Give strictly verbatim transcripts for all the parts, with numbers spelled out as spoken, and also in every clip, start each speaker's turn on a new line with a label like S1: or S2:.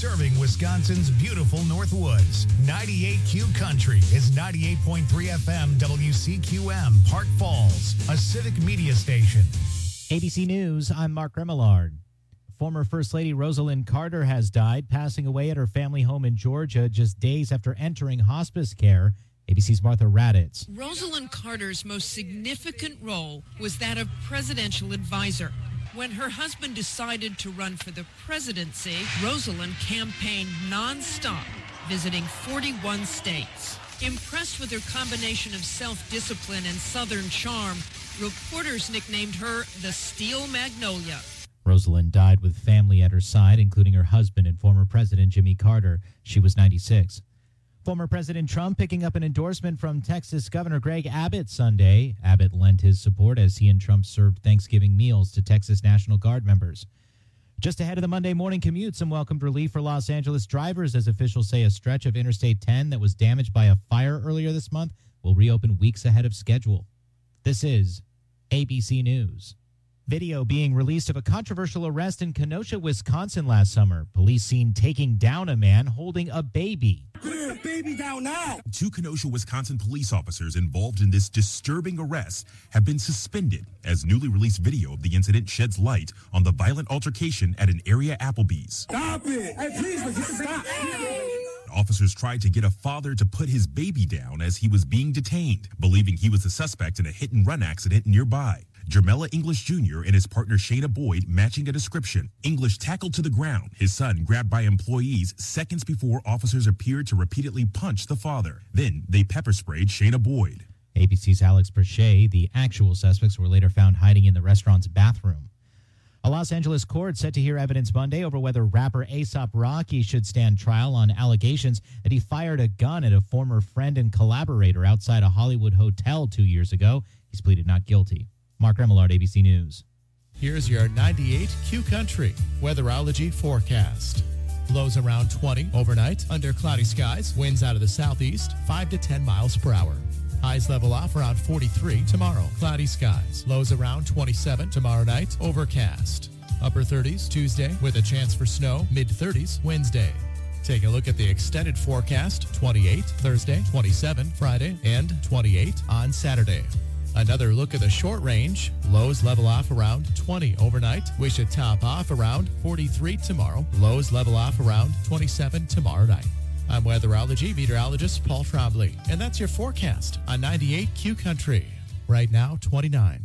S1: serving Wisconsin's beautiful Northwoods. ninety-eight Q Country is ninety-eight point three F M W C Q M, Park Falls, a civic media station.
S2: A B C News, I'm Mark Remillard. Former First Lady Rosalynn Carter has died, passing away at her family home in Georgia just days after entering hospice care. A B C's Martha Raditz.
S3: Rosalynn Carter's most significant role was that of presidential advisor. When her husband decided to run for the presidency, Rosalynn campaigned nonstop, visiting forty-one states. Impressed with her combination of self-discipline and Southern charm, reporters nicknamed her the Steel Magnolia.
S2: Rosalynn died with family at her side, including her husband and former President Jimmy Carter. She was ninety-six. Former President Trump picking up an endorsement from Texas Governor Greg Abbott Sunday. Abbott lent his support as he and Trump served Thanksgiving meals to Texas National Guard members. Just ahead of the Monday morning commute, some welcomed relief for Los Angeles drivers as officials say a stretch of Interstate ten that was damaged by a fire earlier this month will reopen weeks ahead of schedule. This is A B C News. Video being released of a controversial arrest in Kenosha, Wisconsin last summer. Police seen taking down a man holding a baby.
S4: Put the baby down now.
S5: Two Kenosha, Wisconsin police officers involved in this disturbing arrest have been suspended as newly released video of the incident sheds light on the violent altercation at an area Applebee's.
S4: Stop it. Hey, please, but just stop.
S5: Officers tried to get a father to put his baby down as he was being detained, believing he was the suspect in a hit-and-run accident nearby. Jermella English Junior and his partner Shayna Boyd matching a description. English tackled to the ground, his son grabbed by employees seconds before officers appeared to repeatedly punch the father. Then they pepper sprayed Shayna Boyd.
S2: A B C's Alex Perche. The actual suspects were later found hiding in the restaurant's bathroom. A Los Angeles court set to hear evidence Monday over whether rapper A$AP Rocky should stand trial on allegations that he fired a gun at a former friend and collaborator outside a Hollywood hotel two years ago. He's pleaded not guilty. Mark Remillard, A B C News.
S6: Here's your ninety-eight Q Country weatherology forecast. Lows around twenty overnight under cloudy skies. Winds out of the southeast, five to ten miles per hour. Highs level off around forty-three tomorrow. Cloudy skies. Lows around twenty-seven tomorrow night. Overcast. Upper thirties Tuesday with a chance for snow. Mid thirties Wednesday. Take a look at the extended forecast. twenty-eight Thursday, twenty-seven Friday, and twenty-eight on Saturday. Another look at the short range. Lows level off around twenty overnight. We should top off around forty-three tomorrow. Lows level off around twenty-seven tomorrow night. I'm weatherology meteorologist Paul Trombley, and that's your forecast on ninety-eight Q Country. Right now, twenty-nine.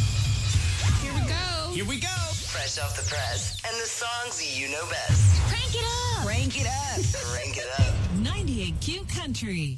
S7: Here we go.
S8: Here we go.
S7: Fresh off the press and the songs you know best.
S8: Crank it up.
S7: Crank it up. Crank it up.
S8: ninety-eight Q Country.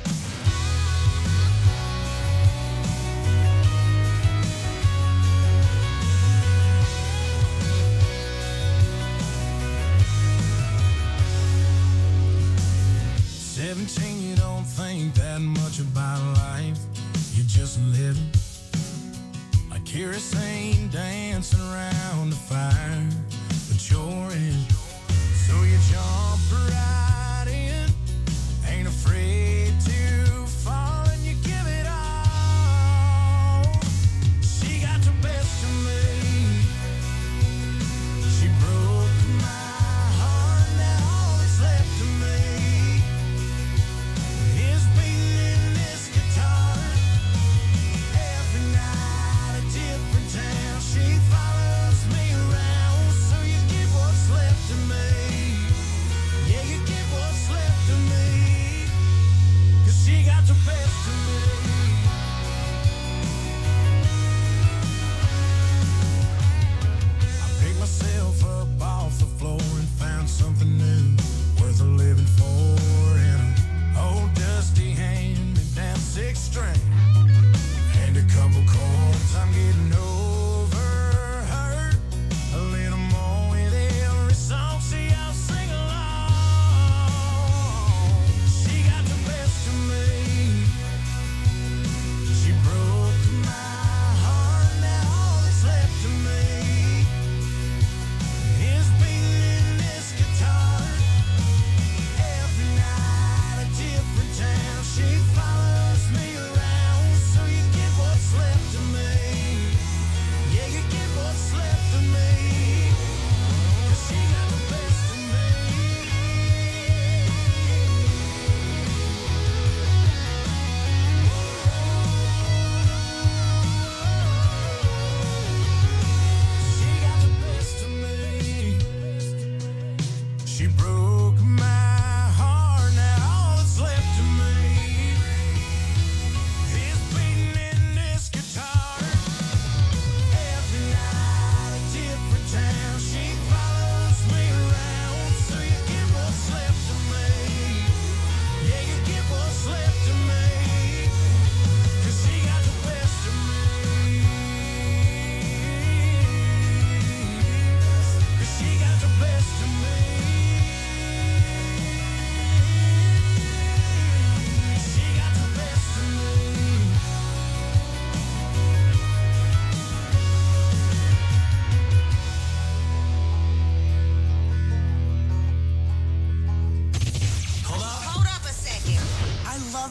S9: seventeen, you don't think that much about life. You're just living like kerosene dancing around the fire. But you're in, so you jump right in. Ain't afraid to fall and you give it all. She got the best of me. She broke my heart, now all that's left of me is beating in this guitar. Every night a different town. She follows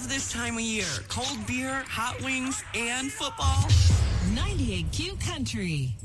S10: love this time of year. Cold beer, hot wings, and football.
S8: ninety-eight Q Country.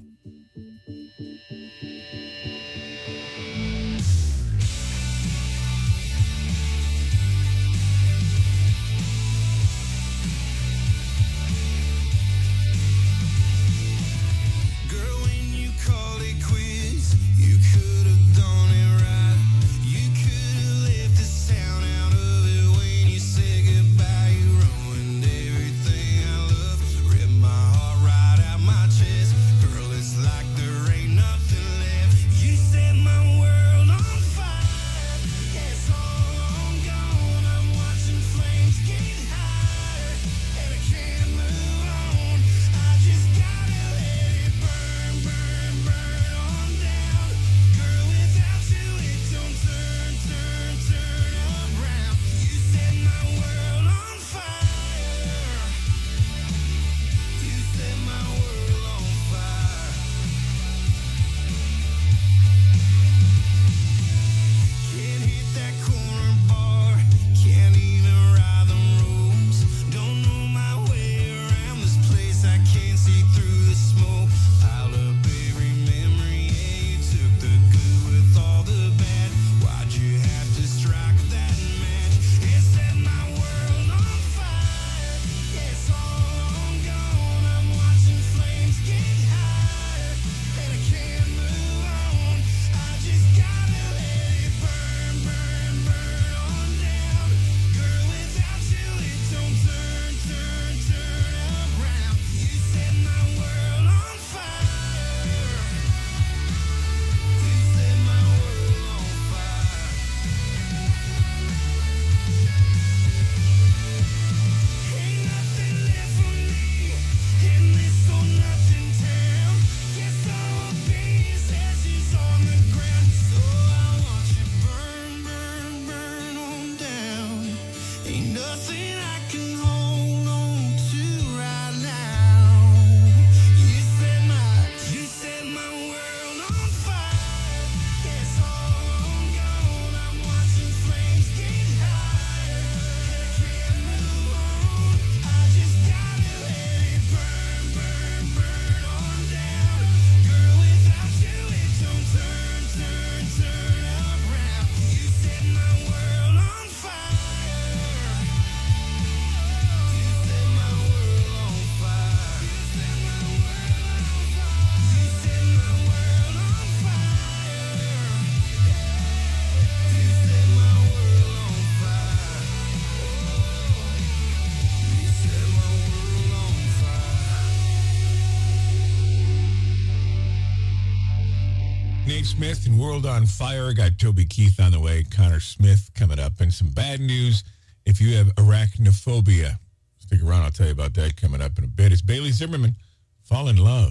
S11: Smith and World on Fire. Got Toby Keith on the way. Connor Smith coming up. And some bad news if you have arachnophobia. Stick around. I'll tell you about that coming up in a bit. It's Bailey Zimmerman. Fall in Love.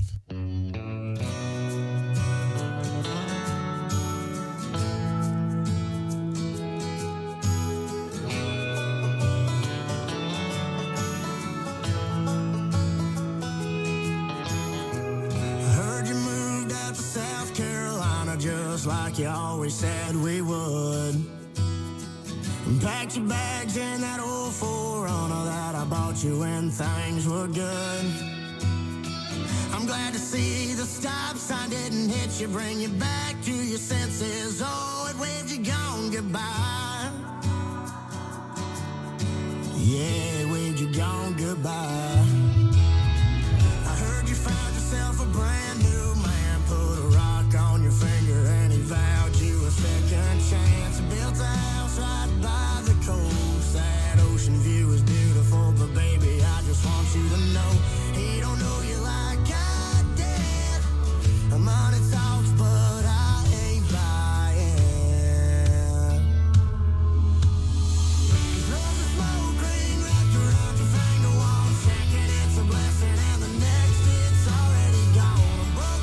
S12: Like you always said we would. And packed your bags in that old four runner that I bought you when things were good. I'm glad to see the stop sign didn't hit you, bring you back to your senses. Oh, it waved you gone goodbye. Yeah, it waved you gone goodbye. I heard you found yourself a brand new man, put a rock on your finger and he vowed you a second chance. Built a house right by the coast. That ocean view is beautiful, but baby, I just want you to know he don't know you like I did. Money talks, but I ain't buying. Love the smoke ring wrapped around your finger. One second it's a blessing and the next it's already gone.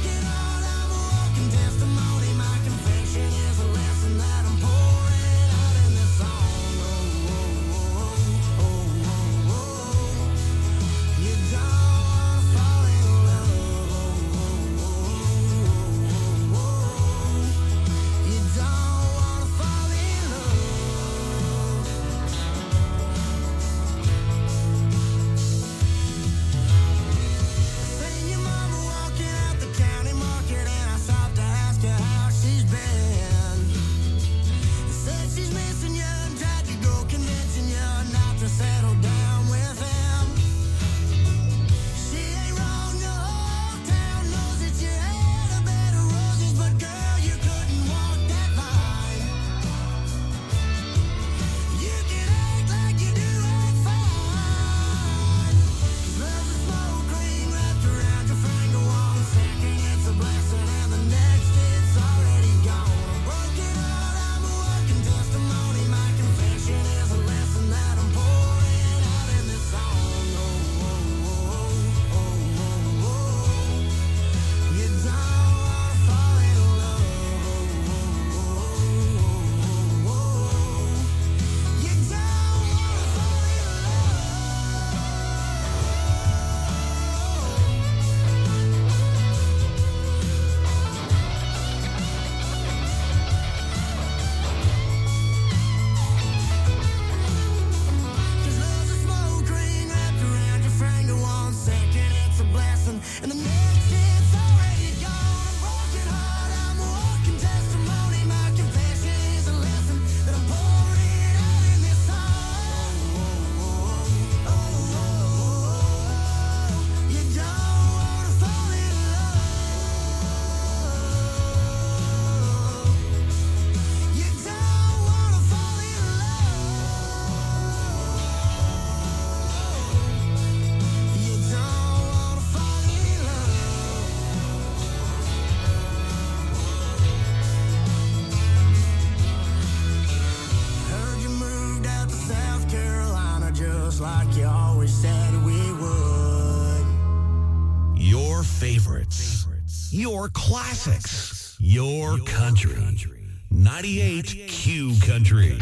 S1: favorites. Your classics. Your country. ninety-eight Q Country.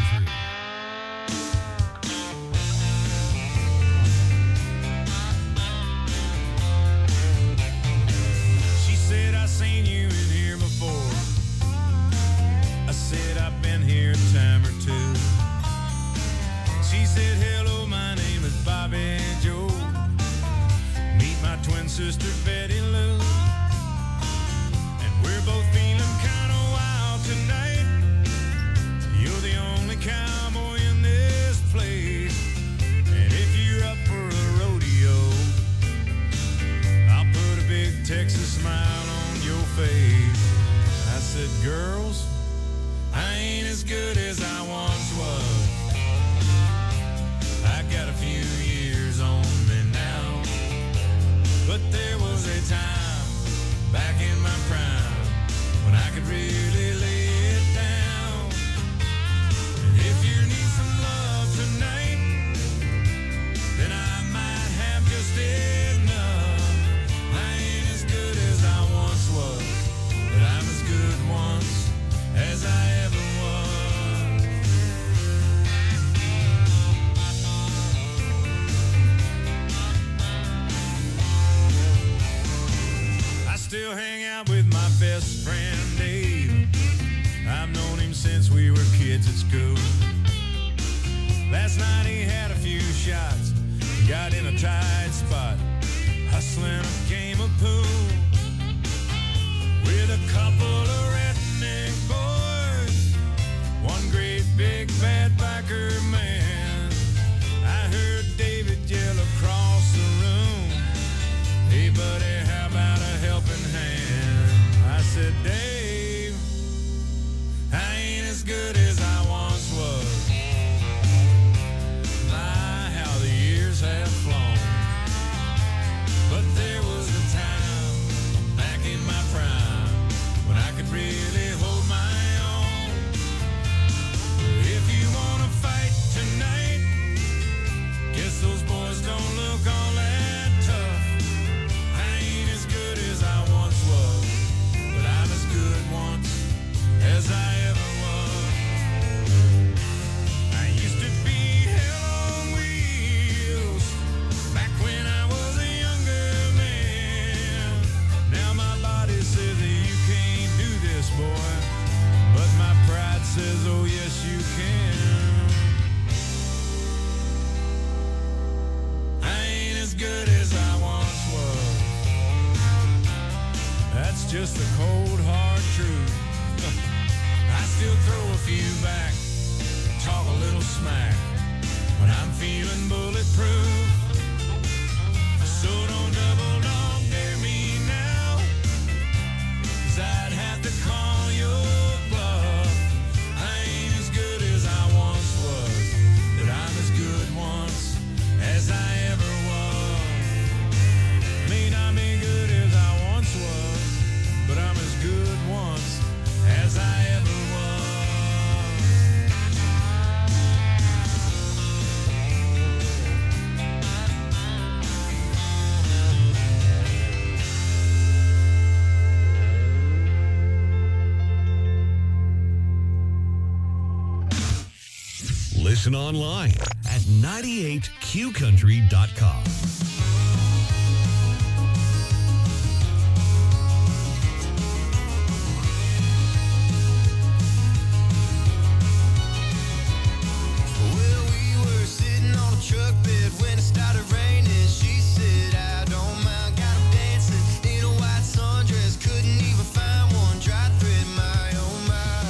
S9: She said, I seen you in here before. I said, I've been here a time or two. She said, hello, my name is Bobby Joe. Meet my twin sister, Betty Lou. And we're both feeling kind of wild tonight. You're the only cowboy in this place. And if you're up for a rodeo, I'll put a big Texas smile on your face. I said, girls, I ain't as good as I once was. I got a few years on me now. But there was a time back in my prime when I could really lay it down. And if you need some love tonight, then I might have just enough. I ain't as good as I once was, but I'm as good once as I ever was. I still hang out with my best friend Dave. I've known him since we were kids at school. Last night he had a few shots, got in a tight spot, hustling a game of pool with a couple of redneck boys, one great big bad biker man. I heard David yell across the room, hey buddy, how about a helping hand? I said, Dave, I ain't as good as I once was. My, how the years have flown. But there was a time back in my prime when I could really hold my own. If you want to fight tonight, guess those boys don't look all that tough. I ain't as good as I once was, but I'm as good once as I ever was. I used to be hell on wheels back when I was a younger man. Now my body says that you can't do this, boy, but my pride says, oh yes you can. I ain't as good as I once was. That's just the cold hard truth. I still throw a few back, talk a little smack when I'm feeling bulletproof. So don't double dog dare me now, 'cause I'd have to call your bluff. I ain't as good as I once was, but I'm as good once as I ever was. May not be good as I once was, but I'm as good once as I ever was.
S1: Listen online at ninety-eight Q country dot com.
S12: Well, we were sitting on a truck bed when it started raining. She said, I don't mind, got him dancing in a white sundress. Couldn't even find one dry thread, my oh my.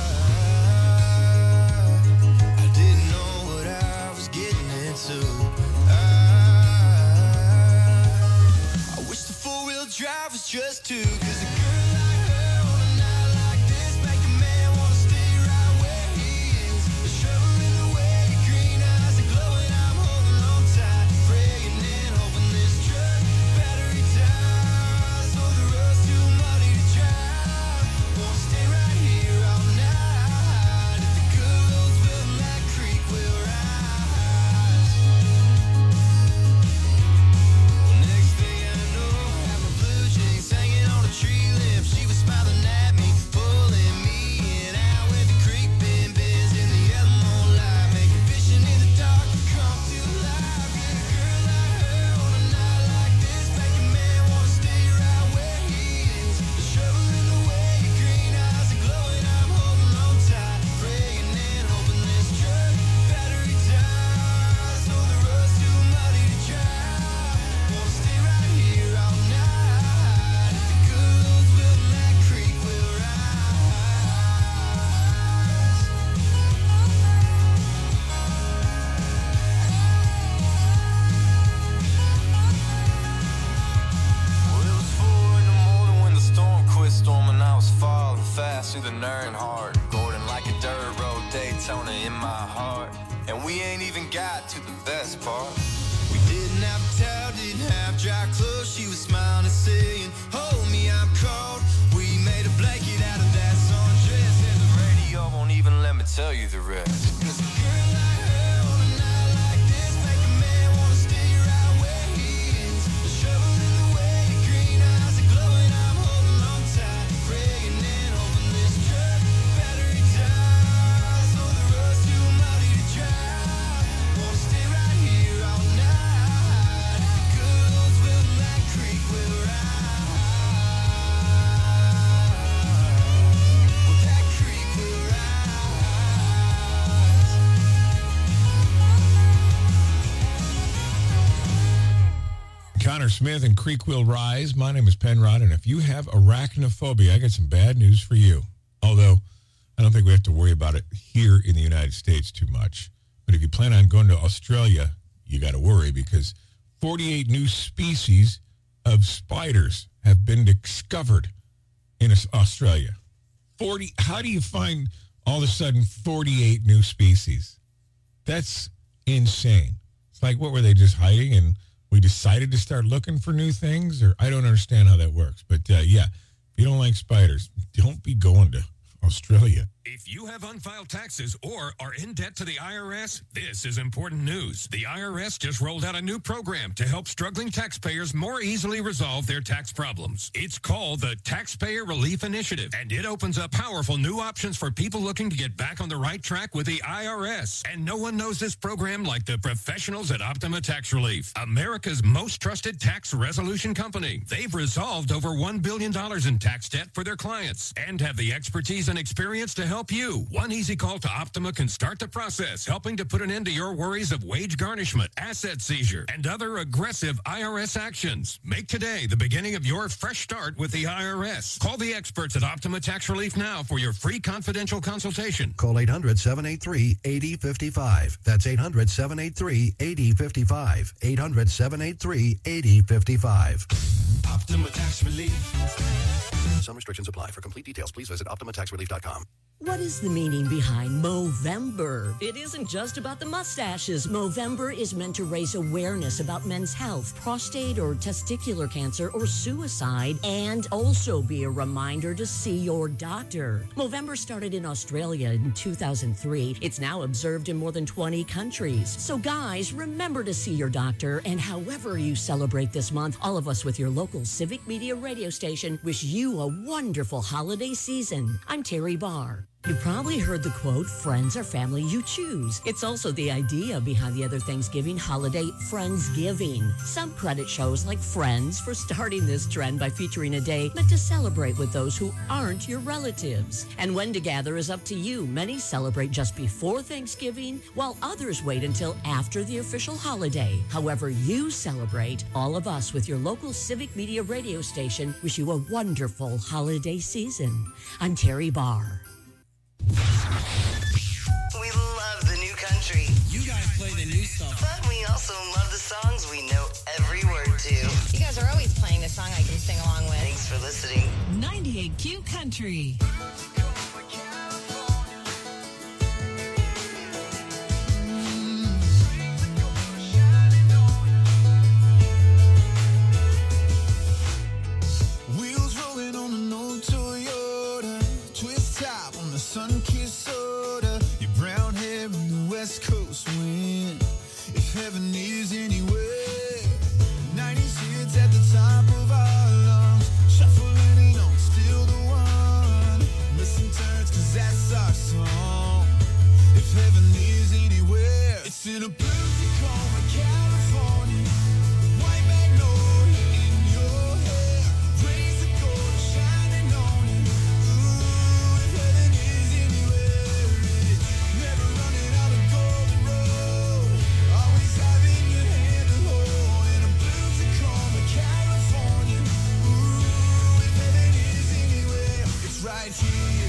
S12: I didn't know what I was getting into. I
S13: through the Earnhardt. Gordon like a dirt road Daytona in my heart. And we ain't even got to the best part. We didn't have a towel, didn't have dry clothes. She was smiling and saying, hold me, I'm cold. We made a blanket out of that sundress, and the radio won't even let me tell you the rest. 'Cause a girl like her on a night like this make a man wanna stay right where he is. The shovel in the way, green eyes are glowing. I'm holding on tight, praying and hoping this truck battery dies. So the road's too muddy to drive. Wanna stay right here all night. Good old will that creek will rise. Well, that creek will rise.
S11: Connor Smith and Creek Will Rise. My name is Penrod, and if you have arachnophobia, I got some bad news for you. Although, I don't think we have to worry about it here in the United States too much. But if you plan on going to Australia, you got to worry because forty-eight new species of spiders have been discovered in Australia. forty, how do you find all of a sudden forty-eight new species? That's insane. It's like, what were they just hiding and we decided to start looking for new things? Or I don't understand how that works. But uh, yeah, if you don't like spiders, don't be going to Australia.
S14: If you have unfiled taxes or are in debt to the I R S, this is important news. The I R S just rolled out a new program to help struggling taxpayers more easily resolve their tax problems. It's called the Taxpayer Relief Initiative, and it opens up powerful new options for people looking to get back on the right track with the I R S. And no one knows this program like the professionals at Optima Tax Relief, America's most trusted tax resolution company. They've resolved over one billion dollars in tax debt for their clients and have the expertise and experience to help you. One easy call to Optima can start the process, helping to put an end to your worries of wage garnishment, asset seizure, and other aggressive I R S actions. Make today the beginning of your fresh start with the I R S. Call the experts at Optima Tax Relief now for your free confidential consultation.
S15: Call eight hundred, seven eight three, eight zero five five. That's eight hundred, seven eight three, eight zero five five. eight hundred, seven eight three, eight zero five five.
S13: Optima Tax Relief.
S15: Some restrictions apply. For complete details, please visit optima tax relief dot com.
S16: What is the meaning behind Movember? It isn't just about the mustaches. Movember is meant to raise awareness about men's health, prostate or testicular cancer, or suicide, and also be a reminder to see your doctor. Movember started in Australia in two thousand three. It's now observed in more than twenty countries. So guys, remember to see your doctor, and however you celebrate this month, all of us with your local Civic Media radio station wish you a wonderful holiday season. I'm Terry Barr. You probably heard the quote, friends are family you choose. It's also the idea behind the other Thanksgiving holiday, Friendsgiving. Some credit shows like Friends for starting this trend by featuring a day meant to celebrate with those who aren't your relatives. And when to gather is up to you. Many celebrate just before Thanksgiving, while others wait until after the official holiday. However you celebrate, all of us with your local Civic Media radio station wish you a wonderful holiday season. I'm Terry Barr.
S7: We love the new country.
S10: You guys play the new stuff.
S7: But we also love the songs we know every word to.
S17: You guys are always playing the song I can sing along with.
S7: Thanks for listening.
S8: ninety-eight Q Country.
S9: Wheels rolling on an old Toyota, twist top on the sun-kissed soda, your brown hair in the West Coast wind. If heaven is anywhere, nineties hits at the top of our lungs, shuffling it on, still the one, missing turns 'cause that's our song. If heaven is anywhere, it's in a blue Tacoma, California, white magnolia in your hair, rays of gold shining on you. Ooh, if heaven is anywhere, it's never running out of golden road, always having your hand to hold in a blue Tacoma, California. Ooh, if heaven is anywhere, it's right here.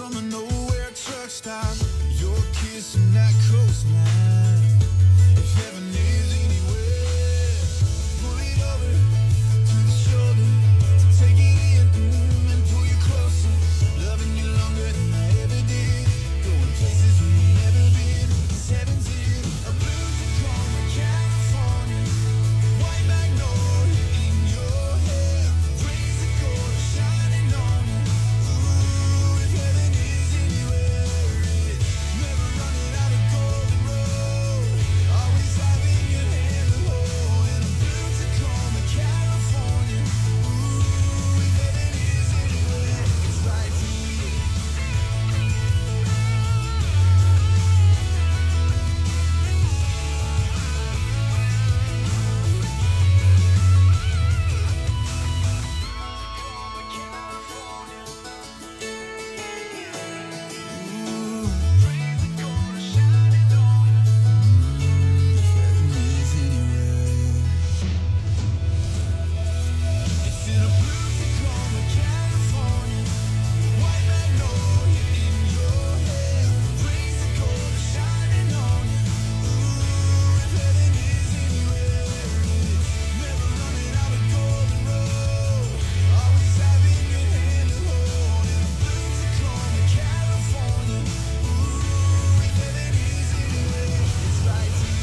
S9: from a nowhere truck stop. Your kiss and that coastline. If heaven is anywhere, pull it over to the shoulder. Take it in mm, and pull you closer. Loving you longer than I ever did. Going places we've never been. It's heaven's in a blue Tacoma, California. White magnolia in your hair. Rays of gold shining on you. Ooh, if heaven is anywhere, it's never running out of golden road. Always having your hand to hold. And a blue Tacoma, California. Ooh, if heaven is anywhere, it's right here. It's in a blue Tacoma, California. White magnolia in your hair. Rays of gold shining on you. Ooh, if heaven is anywhere, it's never running out of golden road. Always having your hand to hold. In a blue Tacoma, California. Ooh, if heaven is anywhere, it's right here.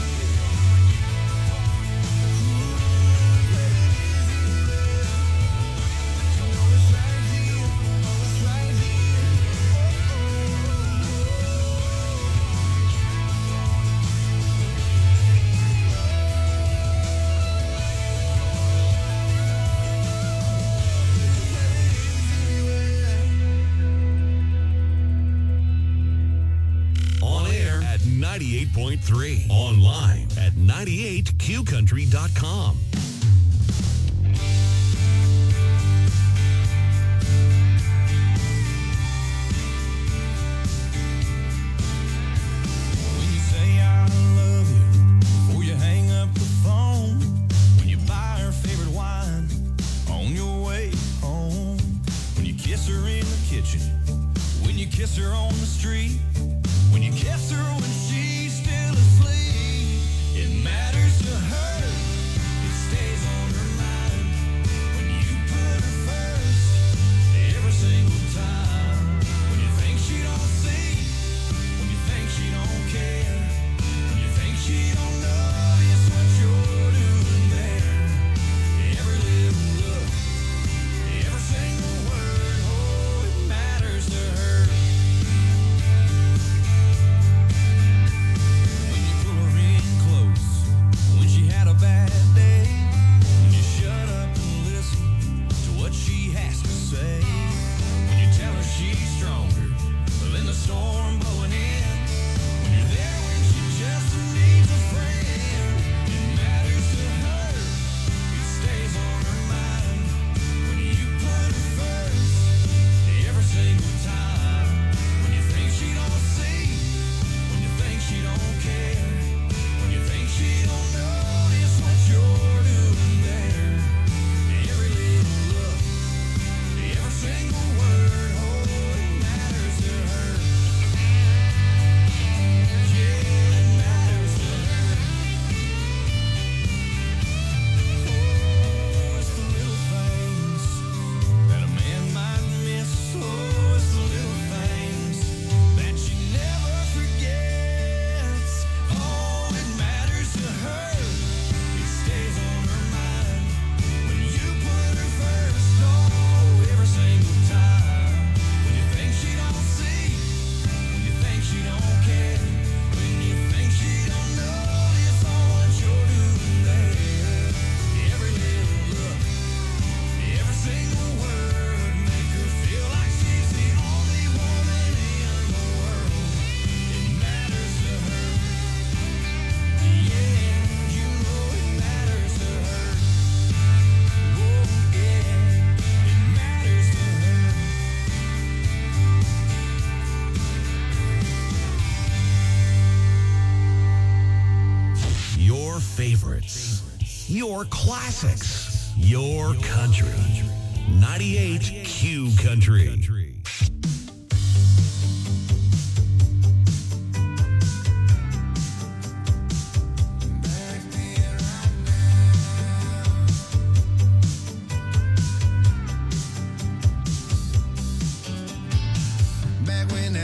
S18: On air at ninety-eight point three. Online at ninety-eight q country dot com.
S9: When you say I love you before you hang up the phone, when you buy her favorite wine on your way home, when you kiss her in the kitchen, when you kiss her on the street, when you kiss her when she's still asleep, it matters to her. It stays on her mind when you put her first every single time. When you think she don't see, when you think she don't care, when you think she don't notice what you're doing there. Every little look, every single word, oh, it matters to her. When you pull her in close, when she had a bad day, when you shut up and listen to what she has to say, when you tell her she's stronger than the storm blowing in, when you're there when she just needs a friend, it matters to her. It stays on her mind when you put her first every single time. When you think she don't see, when you think she don't care, when you think she don't notice what you're doing there. Every little look, every single word, oh, it matters to her. Yeah, it matters to her. Oh, it's the little things that a man might miss. Oh, it's the little things that she never forgets. Oh, it matters to her. It stays on her mind when you put her first. Oh, every single time. When you think she don't see, when you think she don't care, when you think she don't notice what you're doing there. Every little look, every single word, make her feel like she's the only woman in the world. It matters to her. Yeah, you know it matters to her. Oh, yeah, it matters to her.
S18: Your favorites, your classics, your country. ninety-eight Q Country.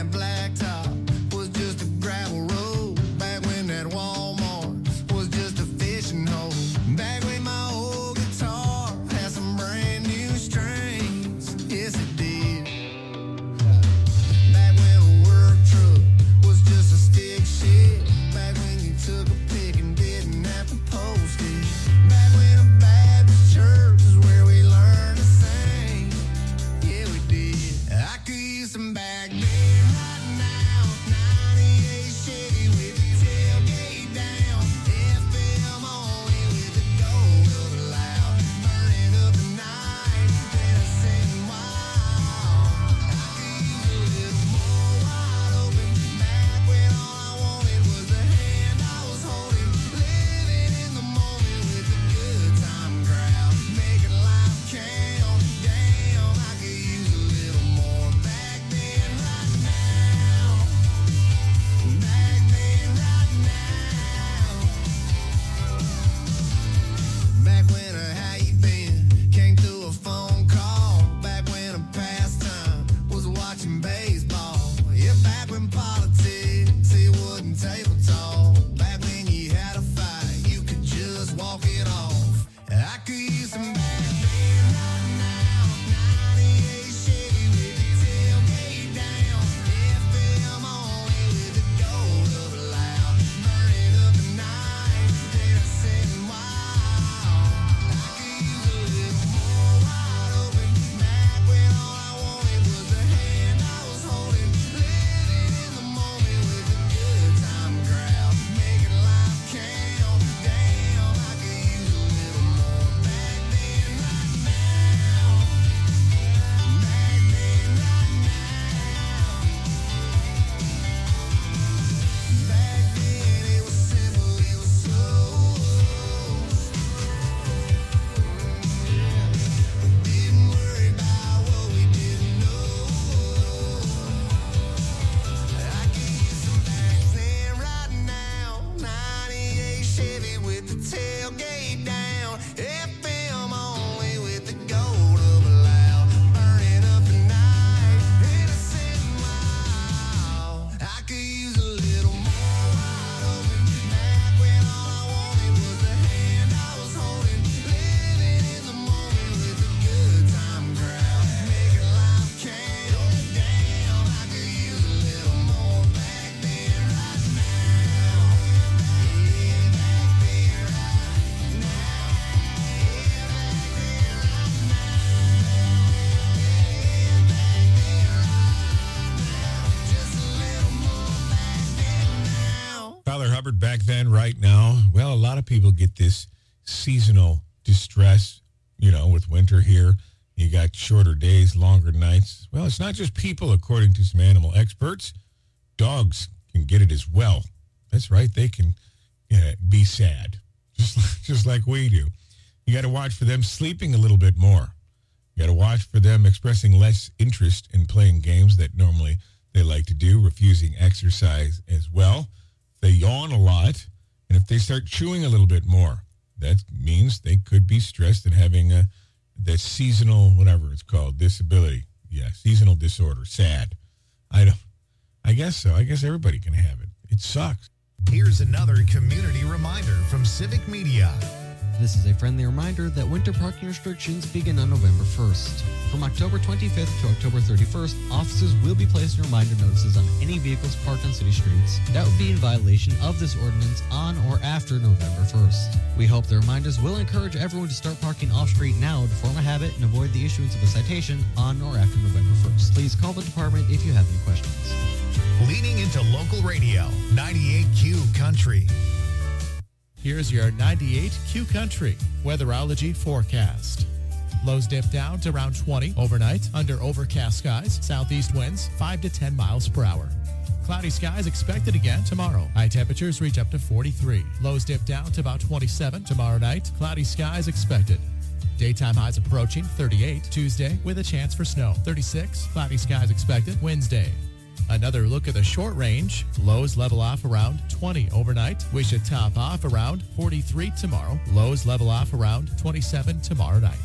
S12: that blacktop was just a gravel road. Back when that Walmart was just a fishing hole. Back when my old guitar had some brand new strings. Yes, it did. Back when a work truck was just a stick shift. Back when you took a pick and didn't have to post it. Back when a Baptist church is where we learned to sing. Yeah, we did. I could use some back then right now. ninety-eight Chevy with the tailgate down. F M only with the door up loud. Burning up the night, dancing wild. I could use a little more wide open. Back when all I wanted was the hand I was holding. Living in the moment with the good time crowd. Making life count. Damn, I could use a little more back then, right now. Back then, right now. Back when a how you been came through a phone call. Back when a pastime was watching baseball. Yeah, back when politics it wasn't table talk. Back when you had a fight, you could just walk it off. I could use some back then, right now. ninety-eight Chevy with the tailgate down. F M only with the gold up loud. Burning up the night, dancing wild. I could use a little more wide open. Back when all I wanted was the hand I was holding. Living in the moment with the good time crowd. Making life count. Damn, I could use a little more back then, right now. Back then, right now. Back then it was simple, it was slow. Didn't worry about what we didn't know. I could use some back then, right now. ninety-eight Chevy with the tailgate down. F M only with the gold up loud. Burning up the night, innocent and wild. I could use a little more wide open. Back when all I wanted was the hand I was holding. Living in the moment with the good time crowd. Making life count. Damn, I could use a little more back then, right now. Yeah, back then, right now. Yeah, back then, right now. Yeah, back then, right now. Just a little more back then now.
S11: Tyler Hubbard, back then, right now. Well, a lot of people get this seasonal distress, you know, with winter here. You got shorter days, longer nights. Well, it's not just people, according to some animal experts. Dogs can get it as well. That's right. They can uh, be sad, just, just like we do. You got to watch for them sleeping a little bit more. You got to watch for them expressing less interest in playing games that normally they like to do, refusing exercise as well. They yawn a lot, and if they start chewing a little bit more, that means they could be stressed and having a that seasonal, whatever it's called, disability. Yeah, seasonal disorder. Sad. I don't. I guess so. I guess everybody can have it. It sucks.
S1: Here's another community reminder from Civic Media.
S19: This is a friendly reminder that winter parking restrictions begin on November first. From October twenty-fifth to October thirty-first, officers will be placing reminder notices on any vehicles parked on city streets that would be in violation of this ordinance on or after November first. We hope the reminders will encourage everyone to start parking off-street now to form a habit and avoid the issuance of a citation on or after November first. Please call the department if you have any questions.
S1: Leaning into local radio, ninety-eight Q Country.
S6: Here's your ninety-eight Q Country weatherology forecast. Lows dip down to around twenty overnight under overcast skies. Southeast winds five to ten miles per hour. Cloudy skies expected again tomorrow. High temperatures reach up to forty-three. Lows dip down to about twenty-seven tomorrow night. Cloudy skies expected. Daytime highs approaching thirty-eight. Tuesday with a chance for snow. thirty-six. Cloudy skies expected. Wednesday. Another look at the short range. Lows level off around twenty overnight. We should top off around forty-three tomorrow. Lows level off around twenty-seven tomorrow night.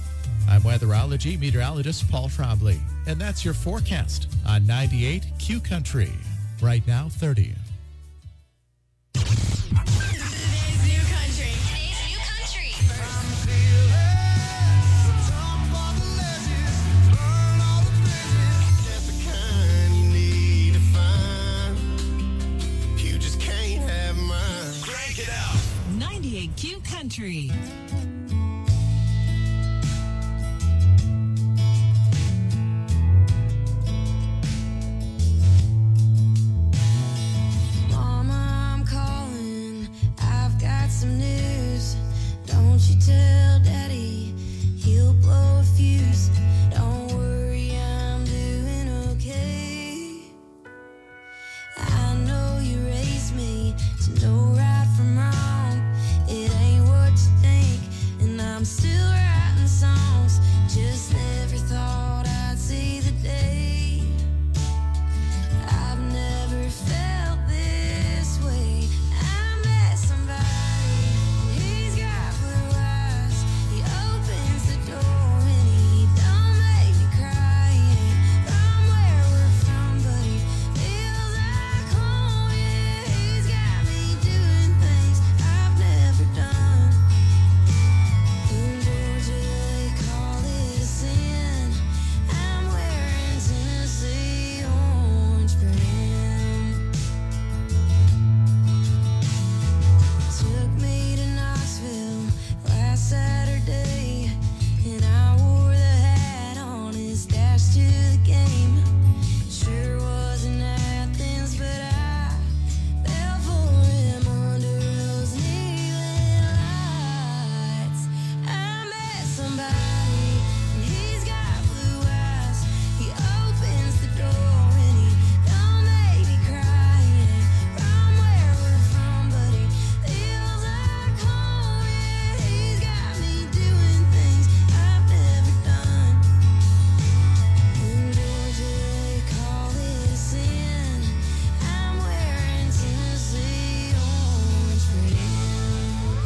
S6: I'm weatherology meteorologist Paul Trombley, and that's your forecast on ninety-eight Q Country. Right now, thirty.
S8: Today's new country. Today's new country.
S18: Crank it out.
S8: ninety-eight Q Country.
S20: Mama, I'm calling. I've got some news. Don't you tell Daddy, he'll blow a fuse. Don't worry, I'm doing okay. I know you raised me to know right from wrong. It ain't what you think, and I'm still writing songs. Just never thought I'd see the day. I've never felt this way. I met somebody, he's got blue eyes. He opens the door and he don't make me cry. He ain't from where we're from, but he feels like home. Yeah, he's got me doing things I've never done. In Georgia they call it a sin. I'm wearing Tennessee orange for him. Took me to Knoxville last Saturday, and I wore the hat on his dash to the game. Sure wasn't Athens, but I fell for him under those neon lights. I met somebody, and he's got blue eyes. He opens the door and he don't make me cry. He ain't from where we're from, but he feels like home. Yeah, he's got me doing things I've never done. In Georgia they call it a sin. I'm wearing Tennessee orange for him.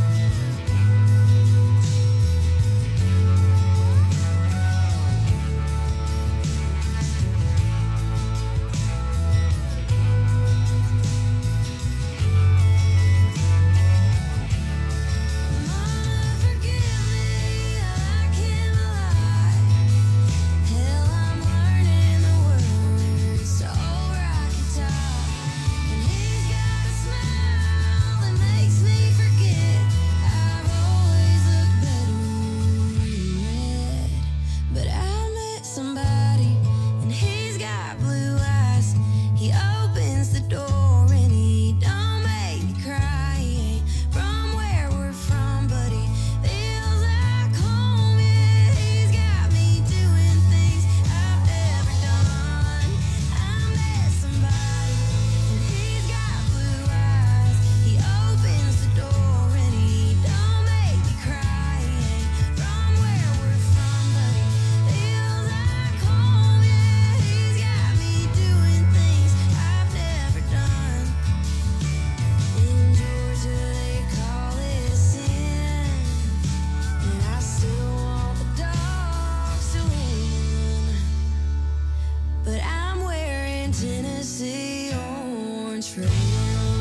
S20: Mama, forgive me, I can't lie. Hell, I'm learning the words to Old Rocky Top. And he's got a smile that makes me forget I've always looked better in red. But I met somebody, and he's got blue eyes. He opens the door and he don't make me cry. He ain't from where we're from, but he feels like home. Yeah, he's got me doing things I've never done. I met somebody, and he's got blue eyes. He opens the door and he don't make me cry. He ain't from where we're from, but he feels like home. Yeah, he's got me doing things I've never done. In Georgia they call it a sin, and I still want the dogs to win. But I'm wearing Tennessee orange for him.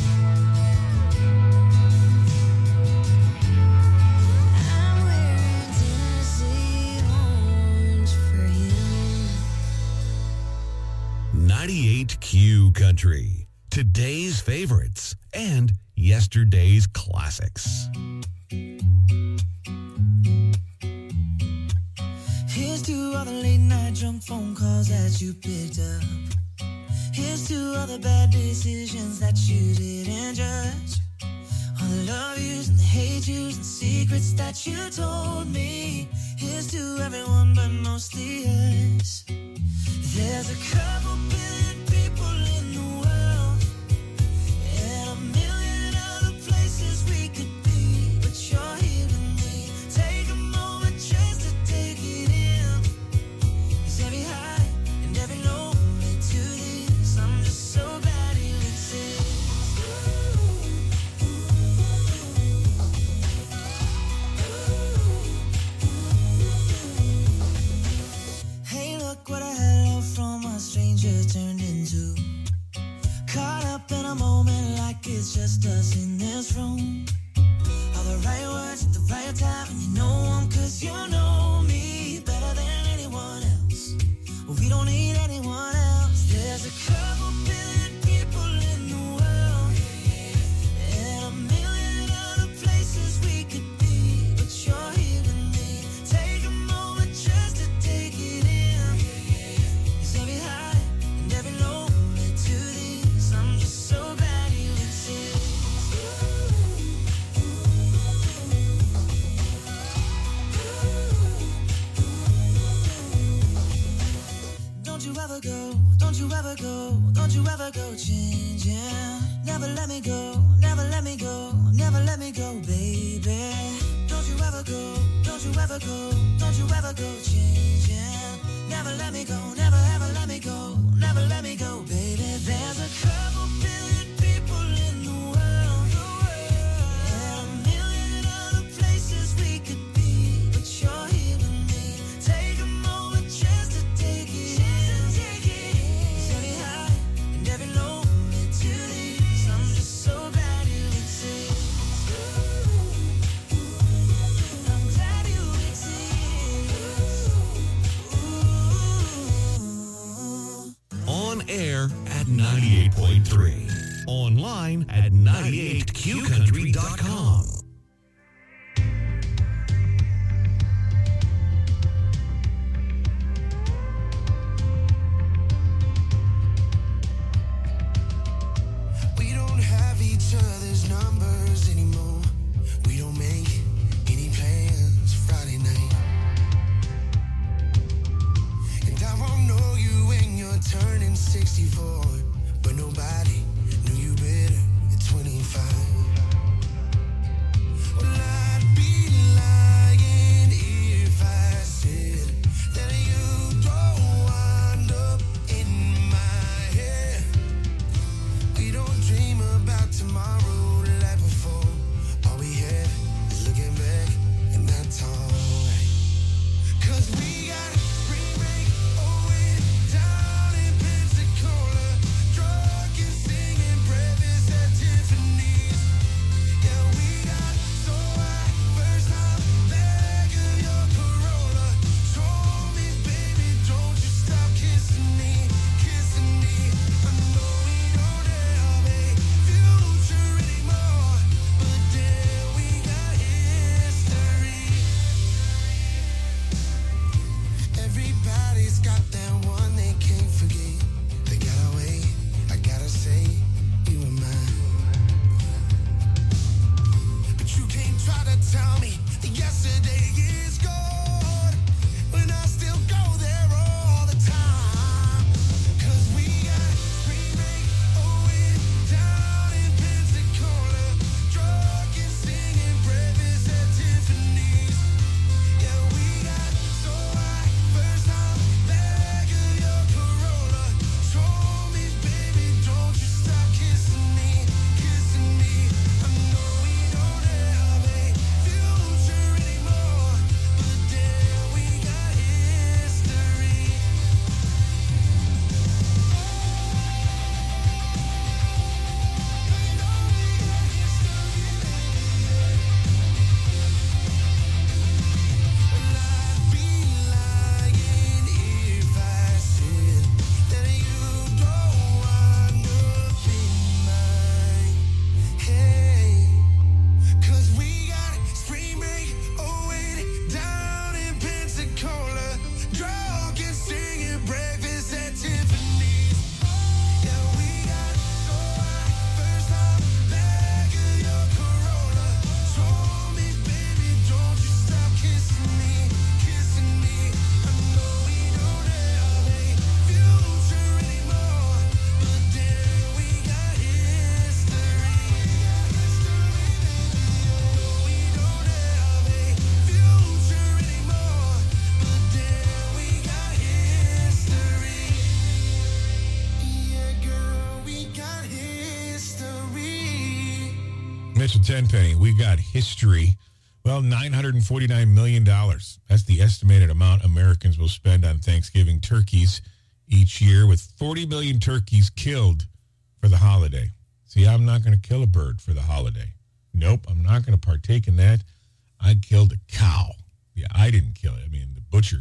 S20: I'm wearing Tennessee orange for him.
S18: ninety-eight Q Country. Today's favorites and yesterday's classics.
S12: Here's to all the late night drunk phone calls that you picked up. Here's to all the bad decisions that you didn't judge. All the love yous and the hate yous and secrets that you told me. Here's to everyone but mostly us. There's a couple billion people in the world, and a million other places we could be, but you're here with me. Take a moment just to take it in. 'Cause every high and every low led to this. I'm just so glad you exist. Ooh, ooh, ooh. couple billion people in the world, and a million other places we could be, but you're here with me. Take a moment just to take it in. 'Cause every high and every low led to this. I'm just so glad you exist. Don't you ever go, don't you ever go, don't you ever go changing. Never let me go, never let me go, never let me go, baby. Don't you ever go, don't you ever go, don't you ever go changing. Never let me go, never ever let me go, never let me go, baby. There's a couple billion people in the world, and a million other places we could be, but you're here with me. Take a moment just to take it in. 'Cause every high and every low led to this. I'm just so glad you exist. I'm glad you exist.
S18: On air at ninety-eight point three. Online at ninety-eight q country dot com.
S12: We don't have each other's numbers anymore. We don't make any plans Friday night. And I won't know you when you're turning sixty-four, but nobody knew you better at twenty-five. Well, I'd be lying if I said that you don't wind up in my head. We don't dream about tomorrow like before. All we had is looking back, and that's alright. 'Cause we got spring break, oh, and down in Pensacola, drunk and singing breakfast at Tiffany's. Yeah, we got so high, first time back of your Corolla. Told me, baby, don't you stop kissing me, kissing me. I know we don't have a future anymore, but damn, we got history. Everybody's got that one they can't forget. They gotta wait, I gotta say, you were mine. But you can't try to tell me that yesterday is gone, when I still go there all the time. 'Cause we got spring break, oh, and down in Pensacola, drunk and singing breakfast at Tiffany's. Yeah, we got so high, first time back of your Corolla. Told me, baby, don't you stop kissing me, kissing me. I know we don't have a future anymore, but damn, we got history. I'd be lying if I said that you don't wind up in my head. 'Cause we got spring break, oh, and down in Pensacola, drunk and singing breakfast at Tiffany's. Yeah, we got so high, first time back of your Corolla. Told me, baby, don't you stop kissing me, kissing me. I know we don't have a future anymore, but damn, we got history. We don't have a future anymore, but damn, we got history. Yeah, girl, we got history.
S11: Mitchell Tenpenny, we got history. Well, nine hundred forty-nine million dollars. That's the estimated amount Americans will spend on Thanksgiving turkeys each year, with forty million turkeys killed for the holiday. See, I'm not going to kill a bird for the holiday. Nope, I'm not going to partake in that. I killed a cow. Yeah, I didn't kill it. I mean, the butcher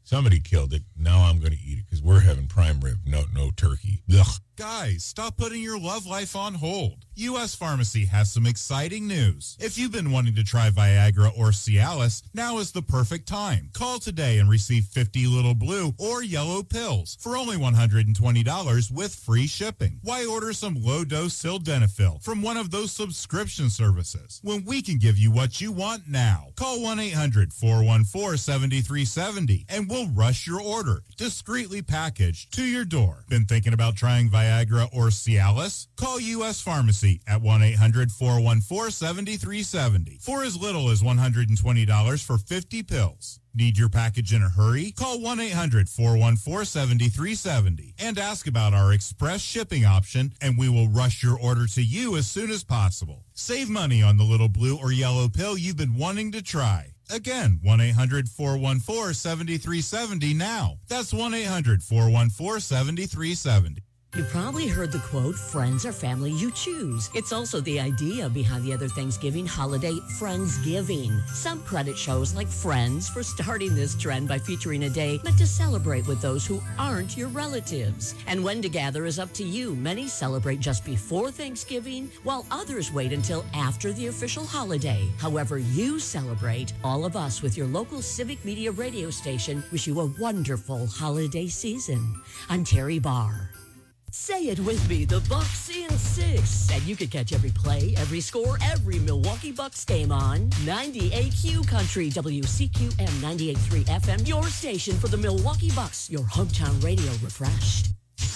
S11: Somebody killed it. Now I'm going to eat it because we're having prime rib. No, no turkey. Ugh.
S21: Guys, stop putting your love life on hold. U S Pharmacy has some exciting news. If you've been wanting to try Viagra or Cialis, now is the perfect time. Call today and receive fifty Little Blue or Yellow pills for only one hundred twenty dollars with free shipping. Why order some low-dose sildenafil from one of those subscription services when we can give you what you want now? Call one eight hundred four one four seven three seven zero and we'll rush your order, discreetly packaged, to your door. Been thinking about trying Viagra or Cialis? Call U S Pharmacy at one eight hundred four one four seven three seven zero for as little as one hundred twenty dollars for fifty pills. Need your package in a hurry? Call one eight hundred four one four seven three seven zero and ask about our express shipping option, and we will rush your order to you as soon as possible. Save money on the little blue or yellow pill you've been wanting to try. Again, one eight hundred four one four seven three seven zero now. That's one eight hundred four one four seven three seven zero.
S16: You probably heard the quote, friends are family you choose. It's also the idea behind the other Thanksgiving holiday, Friendsgiving. Some credit shows like Friends for starting this trend by featuring a day meant to celebrate with those who aren't your relatives. And when to gather is up to you. Many celebrate just before Thanksgiving, while others wait until after the official holiday. However you celebrate, all of us with your local Civic Media radio station wish you a wonderful holiday season. I'm Terry Barr. Say it with me, the Bucks in six. And you can catch every play, every score, every Milwaukee Bucks game on ninety-eight Q Country, W C Q M ninety-eight point three F M, your station for the Milwaukee Bucks, your hometown radio refreshed.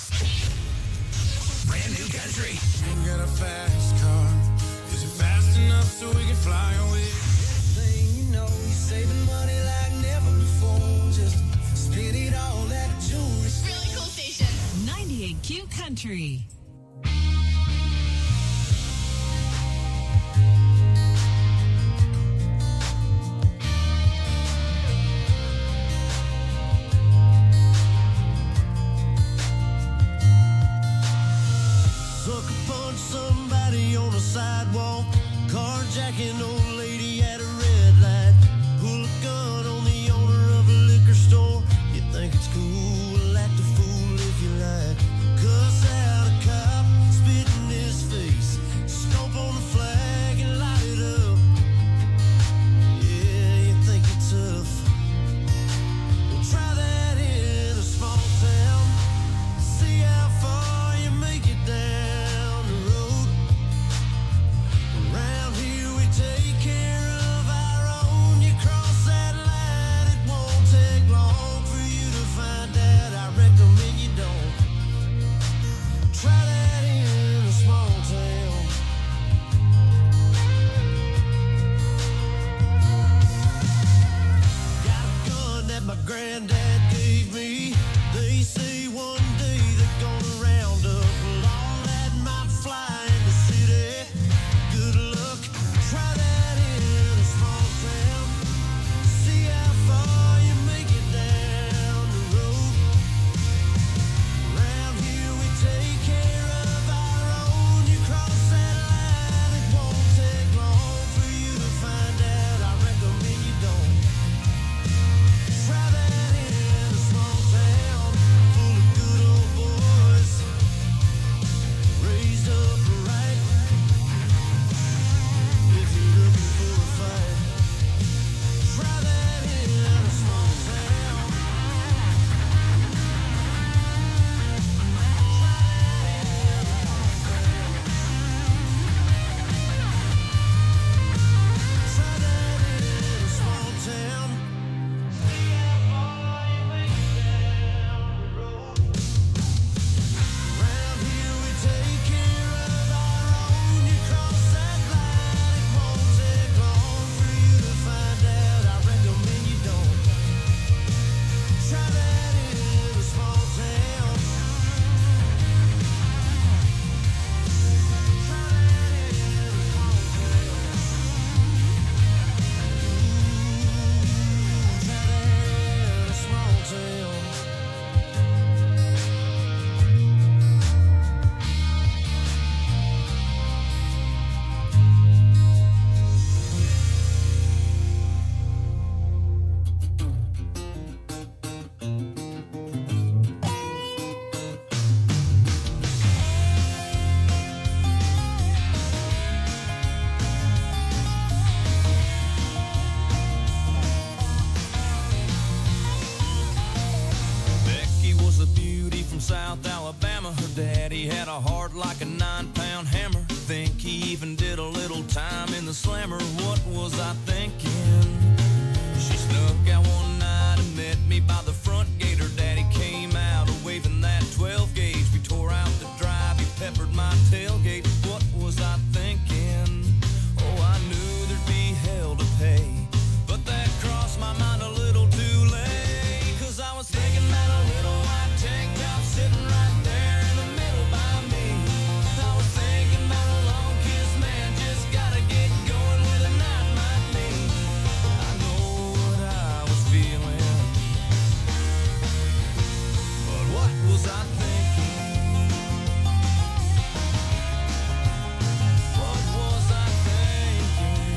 S9: Brand new country. You got a fast car. Is it fast enough so we can fly away? Thing you know, you're saving money like never before. Just spit it all at jewelry.
S8: Really cool station. ninety-eight Q Country.
S12: Sucker punch somebody on the sidewalk, carjacking old lady at a red light, pull a gun on the owner of a liquor store. You think it's cool, act a fool if you like, cuss out a cop, spit in his face, stomp on the flag and light it up. Yeah, you think you're tough. Well, try that in a small town, see how far you make it down the road. Around here we take
S13: heart like a nine-pound hammer. Think he even did a little time in the slammer. What was I thinking? She snuck out one night and met me by the front gate. Her daddy came out waving that twelve gauge. We tore out the drive, he peppered my tailgate. What was I thinking? Oh, I knew there'd be hell to pay, but that crossed my mind a little too late. Cause I was thinking that a little white tank top sitting right there in the middle by me. I was thinking about a long kiss, man, just gotta get going where the night might be. I know what I was feeling, but what was I thinking? What was I thinking?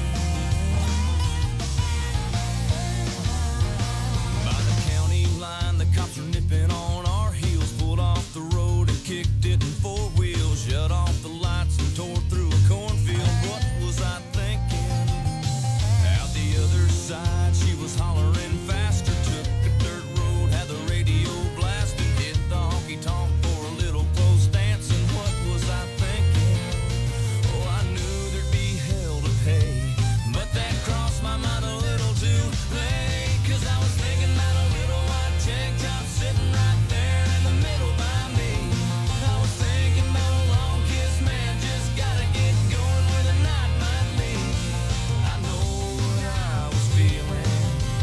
S13: By the county line, the cops were nipping on our heels. Pulled off the road and kicked it in four wheels. Shut off the lights and tore through a cornfield. What was I thinking? Out the other side, she was hollering faster. Took a dirt road, had the radio blasting. Hit the honky-tonk for a little close dancing. What was I thinking? Oh, I knew there'd be hell to pay, but that crossed my mind a little too late. Cause I was thinking about a little white tank top sitting right there in the middle by me. I was thinking about a long kiss, man, just gotta get going where the night might be. I know what I was feeling,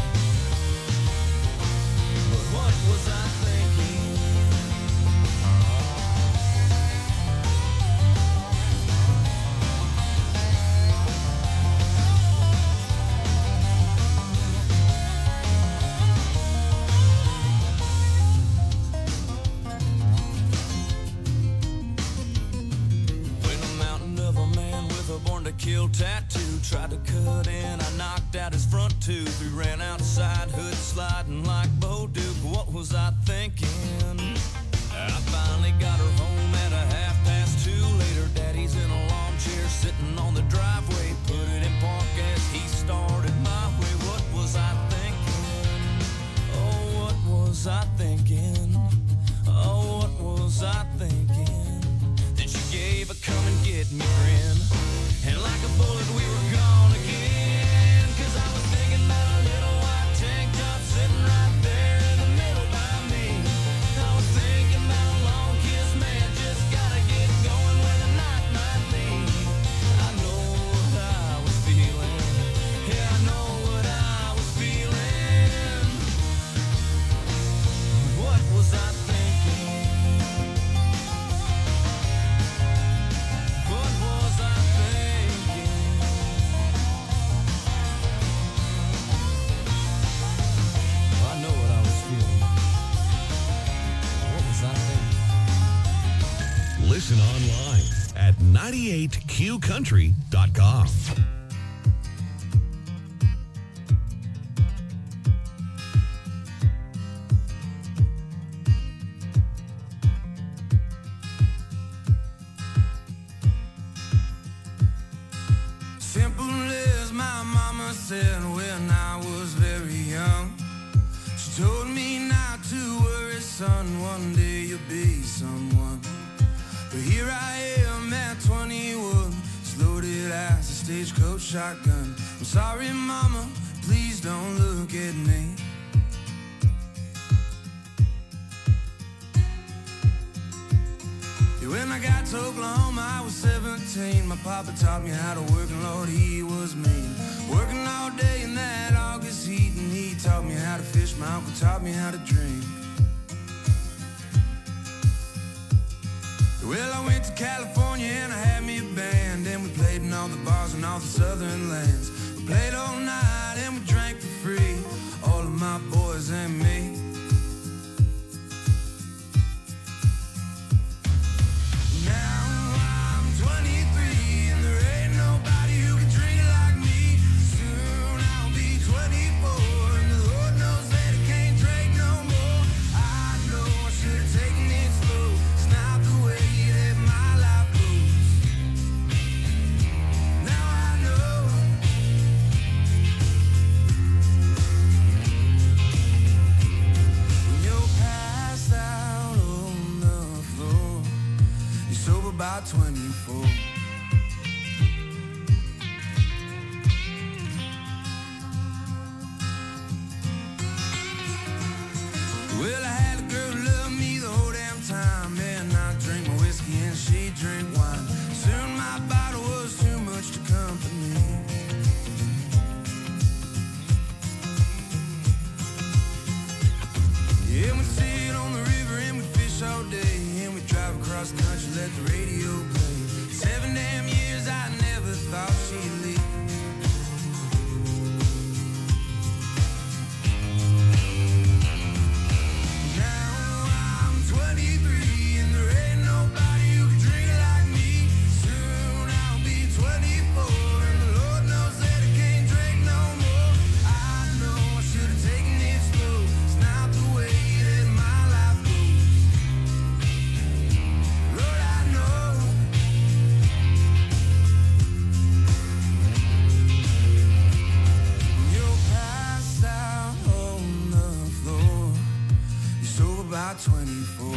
S13: but what was I thinking? When a mountain of a man with a born to kill tattoo tried to cut in, I knocked out his front tooth. We ran outside, hood sliding like Bo Duke. What was I thinking? I finally got her home at a half past two. Later, daddy's in a lawn chair sitting on the driveway. Put it in park as he started my way. What was I thinking? Oh, what was I thinking? Oh, what was I thinking? Then she gave a come and get me grin, and like a bullet we were gone again. Cause I was thinking about a little white tank top sitting right there in the middle by me. I was thinking about a long kiss, man, just gotta get going where the night might be. I know what I was feeling, yeah, I know what I was feeling. What was I thinking? What was I thinking? I know what I was feeling. What was I thinking?
S18: Listen online at ninety-eight q country dot com.
S9: Simple as my mama said when I was very young. She told me not to worry, son, one day you'll be someone. But here I am at twenty-one, as loaded as a stagecoach shotgun. I'm sorry, mama, please don't look at me. Yeah, when I got to Oklahoma, I was seventeen. My papa taught me how to work, and Lord, he was mean. Working all day in that August heat, and he taught me how to fish. My uncle taught me how to drink. Well, I went to California and I had me a band, and we played in all the bars and all the southern lands. We played all night and we drank for free, all of my boys and me. Now I'm twenty-three and there ain't nobody who can drink like me. Soon I'll be twenty-four and the Lord knows that I can't drink no more. I know I should have taken it slow. It's not the way that my life goes. Now I know
S12: about twenty-four. Well, I had a girl who loved me the whole damn time. And I drink my whiskey and she drink wine. Soon my bottle was too much to company. Yeah, we'd sit on the river and we'd fish all day. And we'd drive across the country, let the radio play. Seven damn years, I never thought she'd leave. Now I'm twenty-three and there ain't nobody who can drink like me. Soon I'll be twenty-four and the Lord knows that I can't drink no more. I know I should have taken it slow. It's not the way that my life goes. Lord, I know. You're passed out on the floor. You're sober about twenty-four.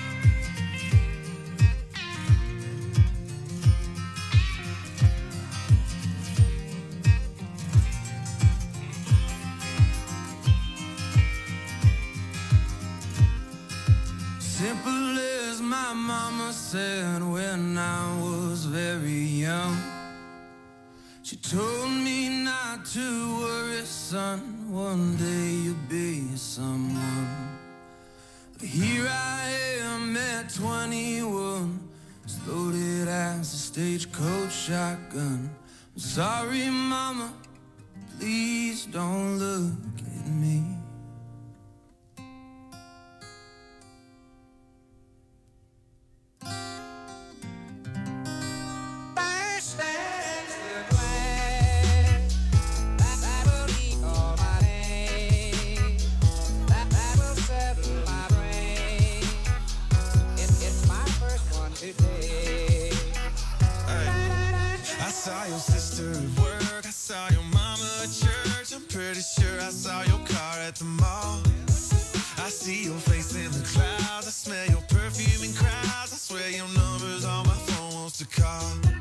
S12: Simple as my mama said when I was very young. She told me not to worry, son. One day you'll be someone. But here I am at twenty-one, as loaded as a stagecoach shotgun. I'm sorry, mama, please don't look at me.
S9: I saw your sister at work, I saw your mama at church. I'm pretty sure I saw your car at the mall. I see your face in the clouds, I smell your perfume in crowds. I swear your number's on my phone, wants to call.